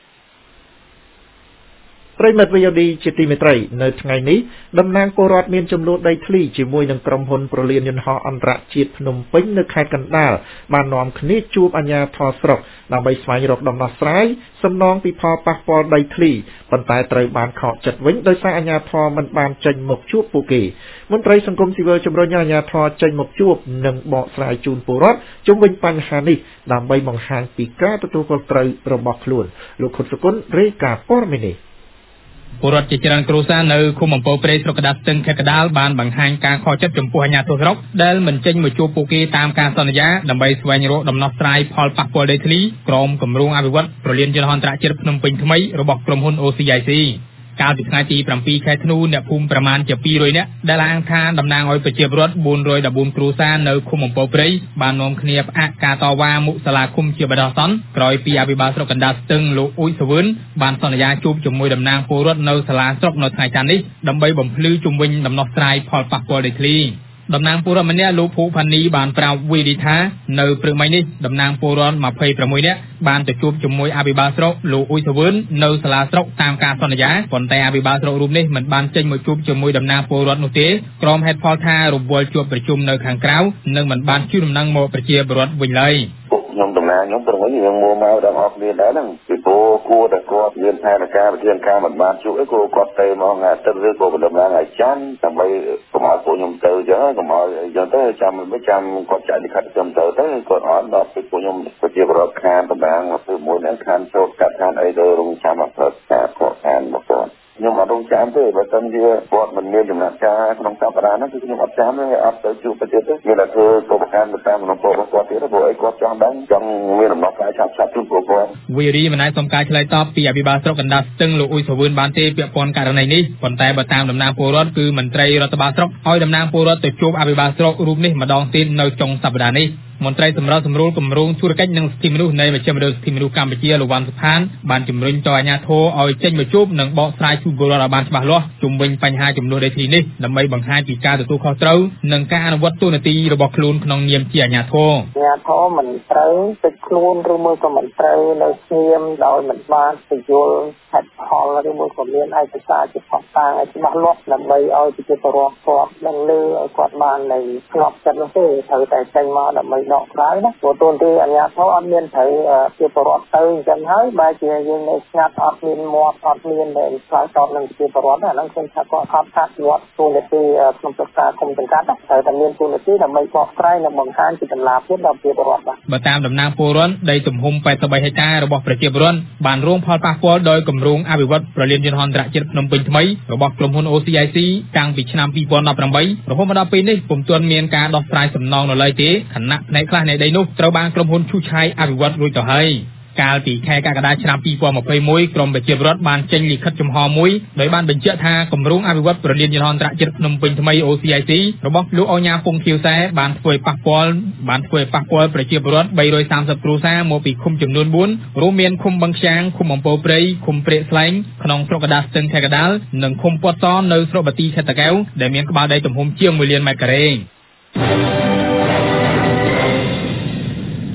ប្រិមិត្ត វី អូ ឌី ជាទីមេត្រីនៅថ្ងៃនេះតំណាងពលរដ្ឋមានចំនួនដីធ្លីជាមួយនឹងក្រុមហ៊ុនប្រលានយន្តហោះអន្តរជាតិភ្នំពេញនៅខេត្តកណ្ដាលបាននាំគ្នាជួបអាជ្ញាធរស្រុកដើម្បីស្វែងរកដំណោះស្រាយសំណងពីផលប៉ះពាល់ដីធ្លីប៉ុន្តែត្រូវបានខកចិត្តវិញដោយសារអាជ្ញាធរមិនបានចេញមកជួបពួកគេមន្ត្រីសង្គមស៊ីវិលជំរុញឲ្យអាជ្ញាធរចេញមកជួបនិងបកស្រាយជូនពលរដ្ឋជុំវិញបញ្ហានេះដើម្បីបង្ហាញពីការទទួលខុសត្រូវរបស់ខ្លួនលោកខុតសុគន្ធរាយការណ៍ព័ត៌មាននេះពលរដ្ឋជាច្រើនគ្រួសារនៅឃុំអំពៅព្រៃស្រុកកណ្ដាលស្ទឹងខេត្តកណ្ដាលបានបង្ហាញការខកចិត្តចំពោះអាជ្ញាធរស្រុកដែលមិនចេញមកជួបពួកគេតាមការសន្យាដើម្បីស្វែងរកដំណោះស្រាយផលប៉ះពាល់ដីធ្លីក្រុមគម្រោងអភិវឌ្ឍប្រលានយន្តហោះអន្តរជាតិភ្នំពេញថ្មីរបស់ក្រុមហ៊ុន អូ ស៊ី អាយ ស៊ី កាលពីថ្ងៃទី 7 ខែធ្នូអ្នកភូមិប្រមាណជាពីររយនាក់ដែលអាងថាតំណាងឲ្យប្រជាពលរដ្ឋបួនរយដប់បួនគ្រួសារនៅឃុំអំពៅព្រៃបាននាំគ្នាផ្អាកការតវ៉ាមុខសាលាឃុំជាបដិសន្នក្រោយពីអភិបាលស្រុកកណ្ដាលស្ទឹងលោកអ៊ុយសវឿនបានសន្យាជួបជាមួយតំណាងពលរដ្ឋនៅសាលាស្រុកនៅថ្ងៃច័ន្ទនេះដើម្បីបំភ្លឺជុំវិញដំណោះស្រាយផលប៉ះពាល់ដីធ្លីតំណាងពលរដ្ឋម្នាក់លោកភូផានីបានប្រាប់វីឌីថានៅព្រឹកមិញនេះតំណាងពលរដ្ឋยี่สิบหกនាក់បានទៅជួបជាមួយអភិបាលស្រុកលោកអ៊ុយសវឿននៅសាលាស្រុកតាមការសន្យាប៉ុន្តែអភិបាលស្រុករូបនេះមិនបានចេញមកជួបជាមួយតំណាងពលរដ្ឋនោះទេក្រុមហេតុផលថារវល់ជួបប្រជុំនៅខាងក្រៅនិងមិនបានជូនដំណឹងមកប្រជាពលរដ្ឋវិញឡើយខ្ញុំតំណាងខ្ញុំព្រមយើងមកមកដល់អស់គ្នាដែរហ្នឹងពីព្រោះគួរតែគាត់មានផែនការវិធានការមិនបានជួបអីគួរគាត់ទៅមកថ្ងៃអាទិត្យឬក៏តំណាងឲ្យច័ន្ទដើម្បីកុំឲ្យពួកខ្ញុំទៅអញ្ចឹងកុំឲ្យអញ្ចឹងទៅចាំមិនចាំគាត់ចាក់លិខិតខ្ញុំទៅទៅគាត់អត់ដល់ពីពួកខ្ញុំប្រជាពលរដ្ឋខានតំណាងធ្វើមួយអ្នកខានចូលកាត់ខានអីទៅរងចាំអត់ប្រកាសគាត់ខានមកគាត់ខ្ញុំអត់រងចាំទេបើមិនជាគាត់មិនមានចំណាត់ការក្នុងសប្តាហ៍ហ្នឹងគឺខ្ញុំអត់ចាំទេអត់ទៅជួបប្រទេសទេមានតែធ្វើប្រកបកម្មទៅតាមក្នុងពលរដ្ឋទៀតព្រោះអីគាត់ចង់ដឹងចង់មានដំណោះស្រាយឆាប់ឆាប់ជូនពលរដ្ឋវីរីមិនអាចសុំការឆ្លើយតបពីអភិបាលស្រុកកណ្ដាលស្ទឹងលោកអ៊ុយសវឿនបានទេពាក់ព័ន្ធករណីនេះប៉ុន្តែបើតាមតំណាងពលរដ្ឋគឺមន្ត្រីរដ្ឋបាលស្រុកឲ្យតំណាងពលរដ្ឋទៅជួបអភិបាលស្រុករូបនេះម្ដងទៀតនៅចុងសប្តាហ៍នេះមន្ត្រីសម្រាប់សម្រួលគម្រោងធុរកិច្ចនិងសិទ្ធិមនុស្សនៃមជ្ឈមណ្ឌលសិទ្ធិមនុស្សកម្ពុជាលោកវ៉ាន់សុផានបានជំរុញទៅអាជ្ញាធរឲ្យចេញមកជួបនិងបកស្រាយជូនពលរដ្ឋឲ្យបានច្បាស់លាស់ជុំវិញបញ្ហាចំនួនដីធ្លីនេះដើម្បីបង្ហាញពីការទទួលខុសត្រូវនិងការអនុវត្តតួនាទីរបស់ខ្លួនក្នុងនាមជាអាជ្ញាធរអាជ្ញាធរមិនត្រូវទឹកខ្លួនឬមួយក៏មិនត្រូវនៅស្ងៀមដោយមិនបានបញ្យល់ហេតុផលឬមួយក៏មានឯកសារជាផុសតាងឲ្យច្បាស់លាស់ដើម្បីឲ្យប្រជាពលរដ្ឋគាត់ដឹងឮឲ្យគាត់បាននៅស្ងប់ចិត្តនោះទេត្រូវតែចេញមកដើម្បីដកស្រាយណាព្រោះតួនាទីអាជ្ញាធរអត់មានត្រូវជាពលរដ្ឋទៅអញ្ចឹងហើយបែរជាយើងនៅស្ងាត់អត់មានមាត់អត់មានដែលឆ្លើយតបនឹងប្រជាពលរដ្ឋអាហ្នឹងខ្ញុំថាគាត់ខកខាតវត្តតួនាទីក្នុងប្រការគុំចង្កាត់ត្រូវតែមានតួនាទីដើម្បីបកស្រាយនិងបង្ហាញពីតម្លាភាពដល់ប្រជាពលរដ្ឋបាទបើតាមតំណាងពលរដ្ឋដីទំហំแปดสิบสามហិកតារបស់ប្រជាពលរដ្ឋបានរងផលប៉ះពាល់ដោយគម្រោងអភិវឌ្ឍប្រលានយន្តហោះអន្តរជាតិភ្នំពេញថ្មីរបស់ក្រុមហ៊ុន អូ ស៊ី អាយ ស៊ី តាំងពីឆ្នាំពីរពាន់ដប់ប្រាំបីរហូតមកដល់ពេលនេះពុំទាន់មានការដោះស្រាយសំណងនៅឡើយទេខណៈផ្នែកខ្លះនៃដីនោះត្រូវបានក្រុមហ៊ុនឈូសឆាយអភិវឌ្ឍរួចទៅហើយកាលពីខែកក្កដាឆ្នាំពីរពាន់ยี่สิบเอ็ดក្រមប្រជាពលរដ្ឋបានចេញលិខិតចំហមួយដោយបានបញ្ជាក់ថាគម្រោងអភិវឌ្ឍប្រលានយន្តហោះអន្តរជាតិភ្នំពេញថ្មី អូ ស៊ី អាយ ស៊ី របស់លោកអញ្ញាពងខៀវសែបានធ្វើឲ្យប៉ះពាល់បានធ្វើឲ្យប៉ះពាល់ប្រជាពលរដ្ឋបីរយសាមសិបគ្រួសារមកពីឃុំចំនួនបួនរួមមានឃុំបឹងខ្យាងឃុំអំពៅព្រៃឃុំព្រែកស្លែងក្នុងស្រុកកណ្ដាលស្ទឹងខេត្តកណ្ដាលនិងឃុំពាត់សនៅស្រុកបាទីខេត្តតាកែវដែលមានក្បាលដីទំហំជាងមួយលានម៉ែត្រការ៉េ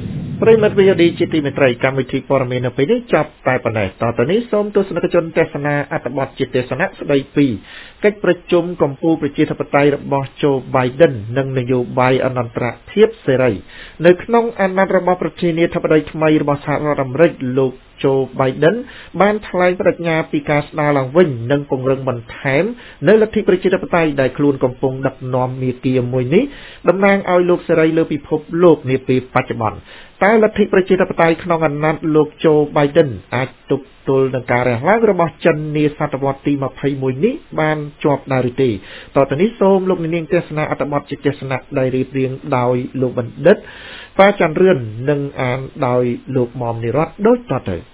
ប្រិមត្តវិទ្យុជាទីមេត្រីកម្មវិធីព័ត៌មាននៅពេលនេះចាប់តែប៉ុណ្ណេះតទៅនេះសូមទស្សនិកជនទស្សនាអត្ថបទជាទេសនៈស្ដីពីកិច្ចប្រជុំកម្ពុជាប្រជាធិបតេយ្យរបស់ Joe Biden និងនយោបាយអន្តរភាពសេរីនៅក្នុងអាណត្តិរបស់ប្រធានាធិបតីថ្មីរបស់សហរដ្ឋអាមេរិកលោក Joe Biden បានថ្លែងបដិញ្ញាពីការស្ដារឡើងវិញនិងពង្រឹងបន្ថែមនៅលទ្ធិប្រជាធិបតេយ្យដែលខ្លួនកំពុងដឹកនាំមាគ៌ាមួយនេះតំណាងឲ្យលោកសេរីលើពិភពលោកនាពេលបច្ចុប្បន្នតើលទ្ធិប្រជាធិបតេយ្យក្នុងអាណត្តិលោក Joe Biden អាចទប់ទល់នឹងការរះឡើងរបស់ចិននាសតវត្សទីยี่สิบเอ็ดនេះបានជាប់ដែរឬទេតទៅនេះសូមលោកនាងទស្សនាអត្ថបទជាទេសនៈដែលរៀបរៀងដោយលោកបណ្ឌិតប៉ាច័ន្ទរឿននិងអានដោយលោកមុំនិរ័ត្នដូចតទៅ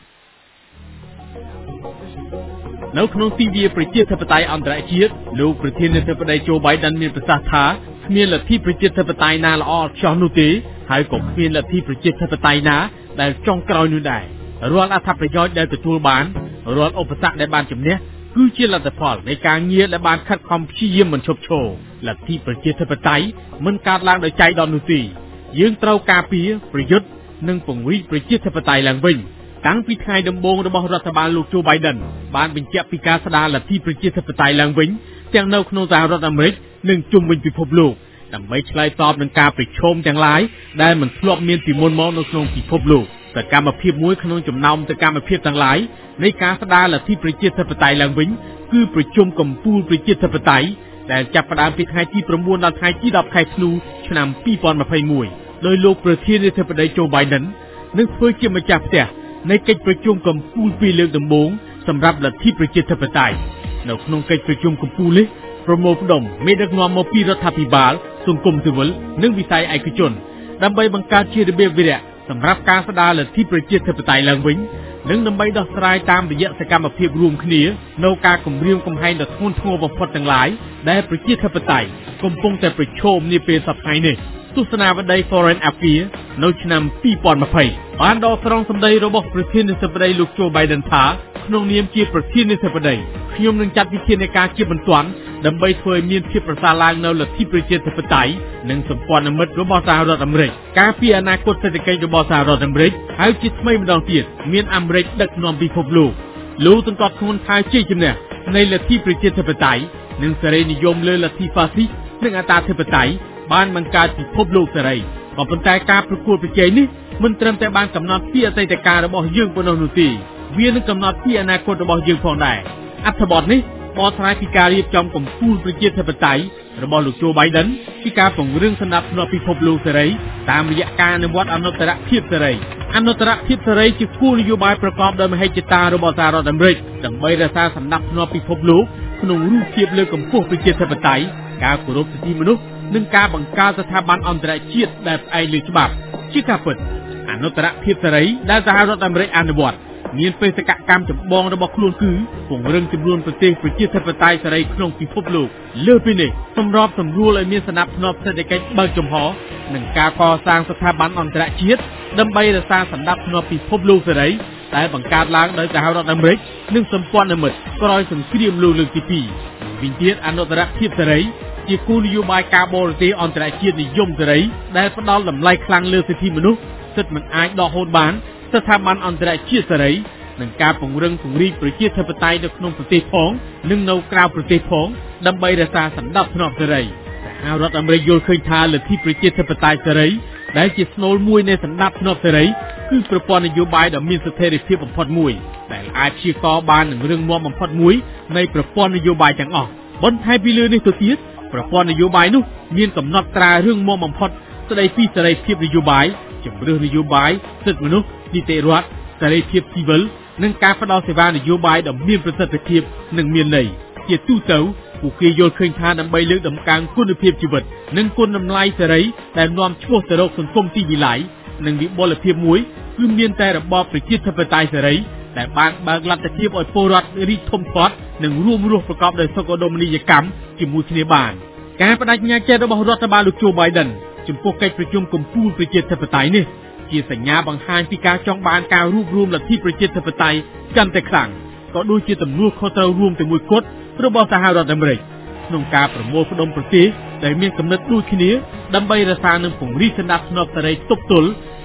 នៅក្នុងទិវាប្រជាធិបតេយ្យអន្តរជាតិលោកប្រធានាធិបតី Joe Biden មានប្រសាសន៍ថាគ្មានលទ្ធិប្រជាធិបតេយ្យណាល្អឥតខ្ចោះនោះទេហើយក៏គ្មានលទ្ធិប្រជាធិបតេយ្យណាដែលចុងក្រោយនោះដែររាល់អត្ថប្រយោជន៍ដែលទទួលបានរាល់ឧបសគ្គដែលបានជំនះគឺជាលទ្ធផលនៃការងារដែលបានខិតខំព្យាយាមមិនឈប់ឈរលទ្ធិប្រជាធិបតេយ្យមិនកើតឡើងដោយចៃដន្យនោះទេយើងត្រូវការពារប្រយុទ្ធនិងពង្រីកប្រជាធិបតេយ្យឡើងវិញតាំងពីថ្ងៃដំបូងរបស់រដ្ឋបាលលោក Joe Biden បានបញ្ជាក់ពីការស្ដារលទ្ធិប្រជាធិបតេយ្យឡើងវិញទាំងនៅក្នុងសហរដ្ឋអាមេរិកនិងជុំវិញពិភពលោកដើម្បីឆ្លើយតបនឹងការប្រឈមទាំងឡាយដែលមិនធ្លាប់មានពីមុនមកនៅក្នុងពិភពលោកសកម្មភាពមួយក្នុងចំណោមសកម្មភាពទាំងឡាយនៃការស្ដារលទ្ធិប្រជាធិបតេយ្យឡើងវិញគឺប្រជុំកំពូលប្រជាធិបតេយ្យដែលចាប់ផ្ដើមពីថ្ងៃទីchínដល់ថ្ងៃទីដប់ខែធ្នូឆ្នាំยี่สิบยี่สิบเอ็ดដោយលោកប្រធានាធិបតី Joe Biden នឹងធ្វើជាម្ចាស់ផ្ទះនៃកិច្ចប្រជុំកំពូលពីរលើកដំបូងសម្រាប់លទ្ធិប្រជាធិបតេយ្យនៅក្នុងកិច្ចប្រជុំកំពូលនេះប្រមូលផ្ដុំមេដឹកនាំមកពីរដ្ឋាភិបាលសង្គមស៊ីវិលនិងវិស័យឯកជនដើម្បីបង្កើតជារបៀបវិរៈសម្រាប់ការស្ដារលទ្ធិប្រជាធិបតេយ្យឡើងវិញនិងដើម្បីដោះស្រាយតាមរយៈសកម្មភាពរួមគ្នានៅការគម្រាមកំហែងដ៏ធ្ងន់ធ្ងរបំផុតទាំងឡាយដែលប្រជាធិបតេយ្យកំពុងតែប្រឈមនាពេលសប្តាហ៍នេះទស្សនាវដ្តី Foreign Affairs នៅឆ្នាំยี่สิบยี่สิบបានដកស្រង់សម្ដីរបស់ប្រធានាធិបតីលោក Joe Biden ថាក្នុងនាមជាប្រធានាធិបតីខ្ញុំនឹងចាត់វិធានការជាបន្ទាន់ដើម្បីធ្វើឲ្យមានភាពប្រសើរឡើងនៅលទ្ធិប្រជាធិបតេយ្យនិងសម្ព័ន្ធមិត្តរបស់សហរដ្ឋអាមេរិកការពីអនាគតសេដ្ឋកិច្ចរបស់សហរដ្ឋអាមេរិកហើយជាថ្មីម្ដងទៀតមានអាមេរិកដឹកនាំពិភពលោកលោកទន្ទាប់ធ្ងន់ថាជ័យជំនះនៃលទ្ធិប្រជាធិបតេយ្យនិងសេរីនិយមលើលទ្ធិហ្វាស៊ីសនិងអត្តាធិបតេយ្យបានបង្កើតពិភពលោកសេរីក៏ប៉ុន្តែការប្រកួតប្រជែងនេះមិនត្រឹមតែបានកំណត់ពីអតីតកាលរបស់យើងប៉ុណ្ណោះនោះទេវានឹងកំណត់ពីអនាគតរបស់យើងផងដែរអត្ថបទនេះបកស្រាយពីការរៀបចំកំពូលប្រជាធិបតេយ្យរបស់លោក Joe Biden ពីការពង្រឹងសណ្ដាប់ធ្នាប់ពិភពលោកសេរីតាមរយៈការអនុវត្តអនុត្តរភាពសេរីអនុត្តរភាពសេរីជាគោលនយោបាយប្រកបដោយមហិច្ឆតារបស់សហរដ្ឋអាមេរិកដើម្បីរក្សាសណ្ដាប់ធ្នាប់ពិភពលោកក្នុងរូបភាពលើកកម្ពស់ប្រជាធិបតេយ្យការគោរពសិទ្ធិមនុស្សនិងការបង្កើតស្ថាប័នអន្តរជាតិដែលផ្អែកលើច្បាប់ជាការពិតអនុត្តរភាពសេរីដែលសហរដ្ឋអាមេរិកអនុវត្តមានបេសកកម្មចម្បងរបស់ខ្លួនគឺពង្រឹងចំនួនប្រទេសប្រជាធិបតេយ្យសេរីក្នុងពិភពលោកលើពីនេះសម្របសម្រួលឲ្យមានសណ្ដាប់ធ្នាប់សេដ្ឋកិច្ចបើកចំហនិងការកសាងស្ថាប័នអន្តរជាតិដើម្បីរក្សាសណ្ដាប់ធ្នាប់ពិភពលោកសេរីដែលបង្កើតឡើងដោយសហរដ្ឋអាមេរិកនិងសម្ព័ន្ធមិត្តក្រោយសង្គ្រាមលោកលើកទីពីរវិញទៀតអនុត្តរភាពសេរីជាគោលនយោបាយការបរទេសអន្តរជាតិនិយមសេរីដែលផ្ដល់តម្លៃខ្លាំងលើសិទ្ធិមនុស្សសិទ្ធិមិនអាចដកហូតបានស្ថាប័នអន្តរជាតិសេរីនិងការពង្រឹងពង្រីកប្រជាធិបតេយ្យនៅក្នុងប្រទេសផងនិងនៅក្រៅប្រទេសផងដើម្បីរក្សាសណ្ដាប់ធ្នាប់សេរីសហរដ្ឋអាមេរិកយល់ឃើញថាលទ្ធិប្រជាធិបតេយ្យសេរីដែលជាស្នូលមួយនៃសណ្ដាប់ធ្នាប់សេរីគឺប្រព័ន្ធនយោបាយដ៏មានស្ថិរភាពបំផុតមួយដែលអាចព្យាករណ៍បាននឹងរឿងមាំបំផុតមួយនៃប្រព័ន្ធនយោបាយទាំងអស់បន្ថែមពីលើនេះទៅទៀតប្រព័ន្ធនយោបាយនោះមានកំណត់ត្រារឿងមាំបំផុតស្ដីពីសេរីភាពនយោបាយជំរឿននយោបាយសិទ្ធិមនុស្សនីតិរដ្ឋសេរីភាពស៊ីវិលនិងការផ្ដល់សេវានយោបាយដ៏មានប្រសិទ្ធភាពនិងមានន័យជាទូទៅពួកគេយល់ឃើញថាដើម្បីលើកតម្កើងគុណភាពជីវិតនិងគុណតម្លៃសេរីដែលនាំឆ្ពោះទៅរកសង្គមទីវិល័យនិងវិបុលភាពមួយគឺមានតែរបបប្រជាធិបតេយ្យសេរីដែលបានបើកលទ្ធភាពឲ្យពលរដ្ឋរីកធំធាត់និងរួមរស់ប្រកបដោយសុខដុមនីយកម្មជាមួយគ្នាបានការបដិញ្ញាចិត្តរបស់រដ្ឋបាលលោក Joe Biden ចំពោះកិច្ចប្រជុំកំពូលប្រជាធិបតេយ្យនេះជាសញ្ញាបង្ហាញពីការចង់បានការរួបរวมលទ្ធិប្រជាធិបតេយ្យកាន់តែខ្លាំងក៏ដូចជាទំនួលខុសត្រូវរួមជាមួយគត់របស់សហរដ្ឋអាមេរិកក្នុងការប្រមូលផ្ដុំប្រទេសដែលមានគំនិតដូចគ្នាដើម្បីរក្សានិងពង្រីកសណ្ដាប់ធ្នាប់សេរីទប់ទល់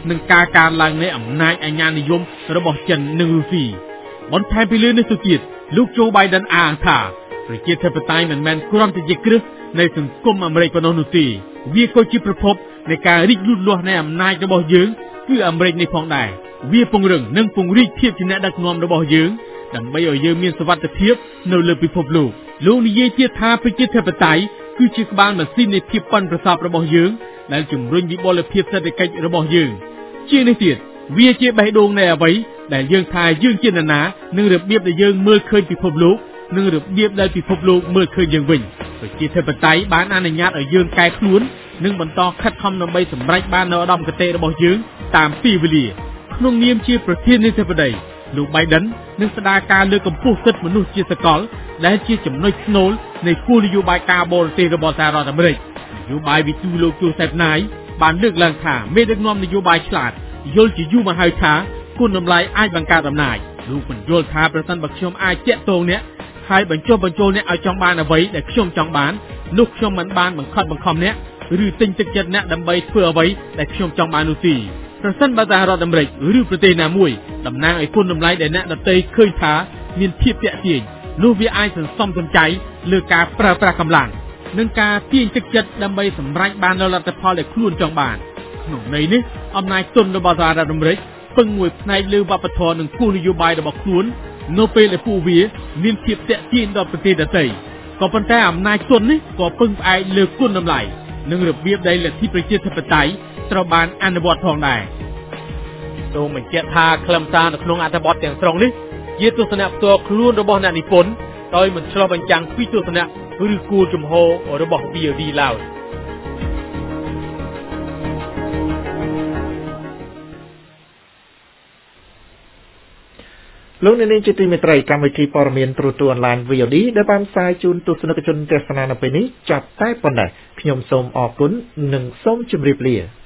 នឹងការកើនឡើងនៃអំណាចអាញានិយមរបស់ចិននិងរុស្ស៊ីបន្ថែមពីលើនេះទៅទៀតលោក Joe Biden អះអាងថាប្រជាធិបតេយ្យមិនមែនគ្រាន់តែជាគ្រឹះនៃសង្គមអាមេរិកប៉ុណ្ណោះនោះទេវាក៏ជាប្រភពនៃការរីកលូតលាស់នៃអំណាចរបស់យើងគឺអាមេរិកនេះផងដែរវាពង្រឹងនិងពង្រីកភាពជាអ្នកដឹកនាំរបស់យើងដើម្បីឲ្យយើងមានសុវត្ថិភាពនៅលើពិភពលោកលោកនិយាយទៀតថាប្រជាធិបតេយ្យគឺជាក្បាលម៉ាស៊ីននៃភាពប៉ិនប្រសប់របស់យើងដែលជំរុញវិបុលភាពសេដ្ឋកិច្ចរបស់យើងជានេះទៀតវាជាបេះដូងនៃអ្វីដែលយើងថាយើងជាអ្នកណានិងរបៀបដែលយើងមើលឃើញពិភពលោកនិងរបៀបដែលពិភពលោកមើលឃើញយើងវិញប្រជាធិបតេយ្យបានអនុញ្ញាតឲ្យយើងកែខ្លួននិងបន្តខិតខំដើម្បីសម្រេចបាននូវឧត្តមគតិរបស់យើងតាមពេលវេលាក្នុងនាមជាប្រធានាធិបតីលោក Biden នឹងស្ដារការលើកកម្ពស់សិទ្ធិមនុស្សជាសកលដែលជាចំណុចស្នូលនៃគោលនយោបាយការបរទេសរបស់សហរដ្ឋអាមេរិកនយោបាយវិទូលោក Joseph Nye បានលើកឡើងថាមេដឹកនាំនយោបាយឆ្លាតយល់ជាយូរមកហើយថាគុណតម្លៃអាចបង្កើតអំណាចលោកបញ្យល់ថាប្រសិនបើខ្ញុំអាចតាក់ទងអ្នកហើយបញ្ចុះបញ្ចូលអ្នកឲ្យចង់បានអ្វីដែលខ្ញុំចង់បាននោះខ្ញុំមិនបានបង្ខិតបង្ខំអ្នកឬទិញទឹកចិត្តអ្នកដើម្បីធ្វើអ្វីដែលខ្ញុំចង់បាននោះទេប្រសិនបើសហរដ្ឋអាមេរិកឬប្រទេសណាមួយតំណាងឲ្យគុណតម្លៃដែលអ្នកដទៃឃើញថាមានភាពទាក់ទាញនោះវាអាចសន្សំសំចៃលើការប្រើប្រាស់កម្លាំងនិងការទាញទឹកចិត្តដើម្បីសម្រេចបាននូវលទ្ធផលដែលខ្លួនចង់បានក្នុងន័យនេះអំណាចទុនរបស់សហរដ្ឋអាមេរិកពឹងមួយផ្នែកលើវប្បធម៌និងគោលនយោបាយរបស់ខ្លួននៅពេលដែលពួកវាមានភាពទាក់ទាញដល់ប្រទេសដទៃក៏ប៉ុន្តែអំណាចទុននេះក៏ពឹងផ្អែកលើគុណតម្លៃនិងរបៀបដែលលទ្ធិប្រជាធិបតេយ្យត្រូវបានអនុវត្តផងដែរសូមបញ្ជាក់ថាខ្លឹមសារនៅក្នុងអត្ថបទទាំងស្រុងនេះជាទស្សនៈផ្ទាល់ខ្លួនរបស់អ្នកនិពន្ធដោយមិនឆ្លុះបញ្ចាំងពីទស្សនៈឬគោលជំហររបស់ វី អូ ឌី ឡើយលោកអ្នកនាងជាទីមេត្រីកម្មវិធីព័ត៌មានទូរទស្សន៍អនឡាញ វី អូ ឌី ដែលបានផ្សាយជូនទស្សនិកជនទស្សនានៅពេលនេះចាប់តែប៉ុណ្ណេះខ្ញុំសូមអរគុណនិងសូមជម្រាបលា